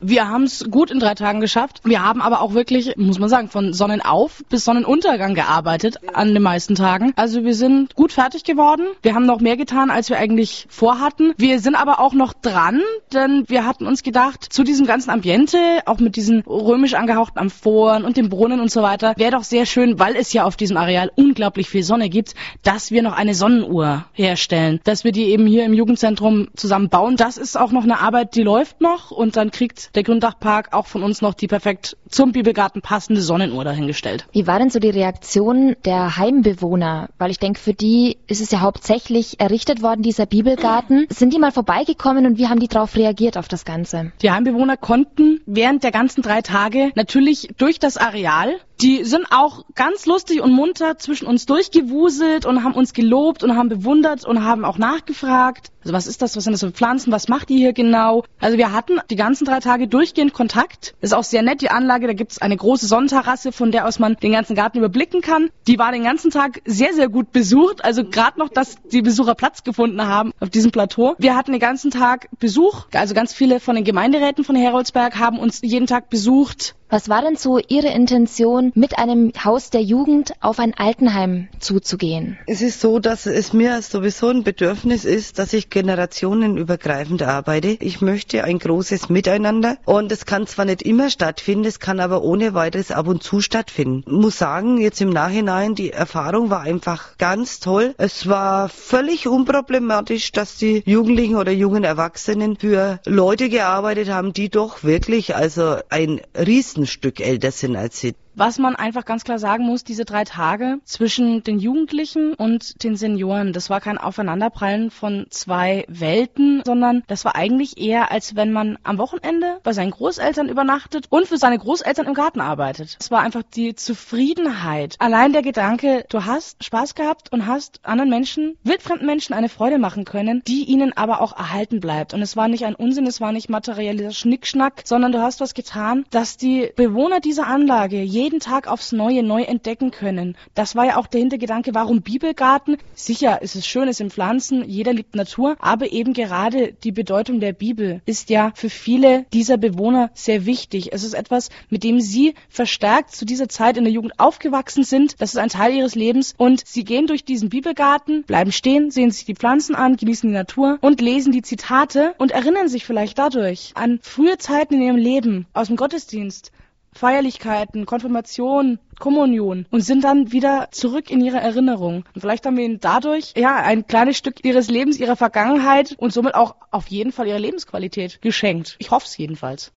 Wir haben es gut in 3 Tagen geschafft. Wir haben aber auch wirklich, muss man sagen, von Sonnenauf bis Sonnenuntergang gearbeitet an den meisten Tagen. Also wir sind gut fertig geworden. Wir haben noch mehr getan, als wir eigentlich vorhatten. Wir sind aber auch noch dran, denn wir hatten uns gedacht, zu diesem ganzen Ambiente, auch mit diesen römisch angehauchten Amphoren und dem Brunnen und so weiter, wäre doch sehr schön, weil es ja auf diesem Areal unglaublich viel Sonne gibt, dass wir noch eine Sonnenuhr herstellen, dass wir die eben hier im Jugendzentrum zusammen bauen. Das ist auch noch eine Arbeit, die läuft noch, und dann kriegt der Gründachpark auch von uns noch die perfekt zum Bibelgarten passende Sonnenuhr dahingestellt. Wie war denn so die Reaktion der Heimbewohner? Weil ich denke, für die ist es ja hauptsächlich errichtet worden, dieser Bibelgarten. Sind die mal vorbeigekommen und wie haben die darauf reagiert, auf das Ganze? Die Heimbewohner konnten während der ganzen 3 Tage natürlich durch das Areal, die sind auch ganz lustig und munter zwischen uns durchgewuselt und haben uns gelobt und haben bewundert und haben auch nachgefragt. Also was ist das, was sind das für Pflanzen, was macht die hier genau? Also wir hatten die ganzen 3 Tage durchgehend Kontakt. Das ist auch sehr nett, die Anlage, da gibt's eine große Sonnenterrasse, von der aus man den ganzen Garten überblicken kann. Die war den ganzen Tag sehr, sehr gut besucht, also gerade noch, dass die Besucher Platz gefunden haben auf diesem Plateau. Wir hatten den ganzen Tag Besuch, also ganz viele von den Gemeinderäten von Heroldsberg haben uns jeden Tag besucht. Was war denn so Ihre Intention, mit einem Haus der Jugend auf ein Altenheim zuzugehen? Es ist so, dass es mir sowieso ein Bedürfnis ist, dass ich generationenübergreifend arbeite. Ich möchte ein großes Miteinander, und es kann zwar nicht immer stattfinden, es kann aber ohne weiteres ab und zu stattfinden. Ich muss sagen, jetzt im Nachhinein, die Erfahrung war einfach ganz toll. Es war völlig unproblematisch, dass die Jugendlichen oder jungen Erwachsenen für Leute gearbeitet haben, die doch wirklich also ein Riesenstück älter sind als sie. Was man einfach ganz klar sagen muss, diese 3 Tage zwischen den Jugendlichen und den Senioren, das war kein Aufeinanderprallen von 2 Welten, sondern das war eigentlich eher, als wenn man am Wochenende bei seinen Großeltern übernachtet und für seine Großeltern im Garten arbeitet. Es war einfach die Zufriedenheit. Allein der Gedanke, du hast Spaß gehabt und hast anderen Menschen, wildfremden Menschen eine Freude machen können, die ihnen aber auch erhalten bleibt. Und es war nicht ein Unsinn, es war nicht materieller Schnickschnack, sondern du hast was getan, dass die Bewohner dieser Anlage jeden Tag aufs Neue neu entdecken können. Das war ja auch der Hintergedanke, warum Bibelgarten? Sicher, es ist schön, es sind Pflanzen, jeder liebt Natur, aber eben gerade die Bedeutung der Bibel ist ja für viele dieser Bewohner sehr wichtig. Es ist etwas, mit dem sie verstärkt zu dieser Zeit in der Jugend aufgewachsen sind. Das ist ein Teil ihres Lebens, und sie gehen durch diesen Bibelgarten, bleiben stehen, sehen sich die Pflanzen an, genießen die Natur und lesen die Zitate und erinnern sich vielleicht dadurch an frühe Zeiten in ihrem Leben aus dem Gottesdienst, Feierlichkeiten, Konfirmation, Kommunion, und sind dann wieder zurück in ihre Erinnerung. Und vielleicht haben wir ihnen dadurch ein kleines Stück ihres Lebens, ihrer Vergangenheit und somit auch auf jeden Fall ihre Lebensqualität geschenkt. Ich hoffe es jedenfalls.